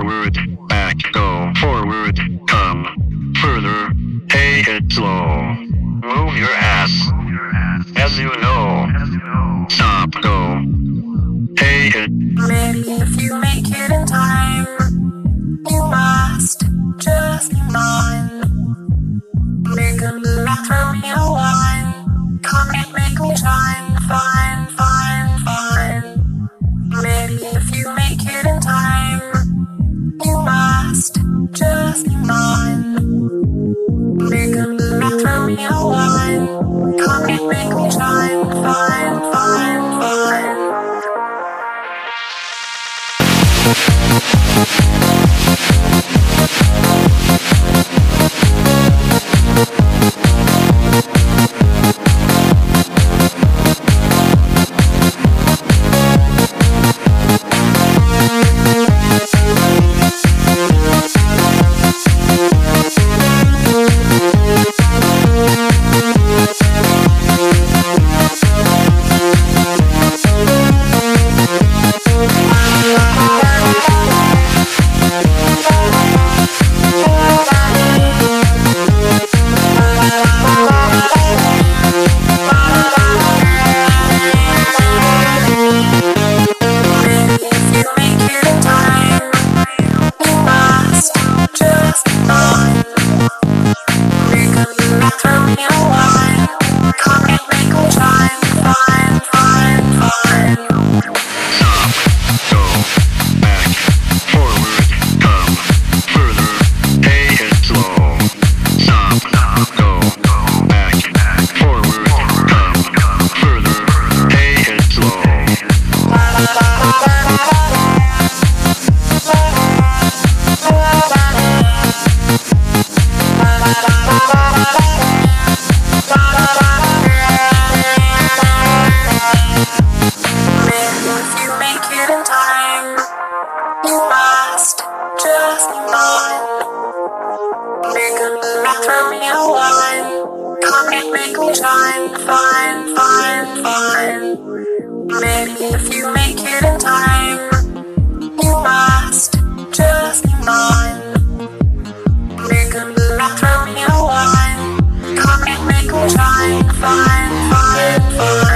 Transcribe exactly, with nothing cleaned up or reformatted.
forward, back, go, forward, come, further, take it slow, move your ass, as you know, stop, go, take it. Maybe if you make it in time, you must just be mine. Make a move, throw me a line, come and make me shine, fine, fine, fine. Maybe if you make it in time, you must just be mine. Make a move, throw me a line, come and make me shine, fine, fine, fine. Fine, fine, fine. Maybe if you make it in time, you must just be mine. Make a move, throw me a line, come and make me shine. Fine, fine, fine.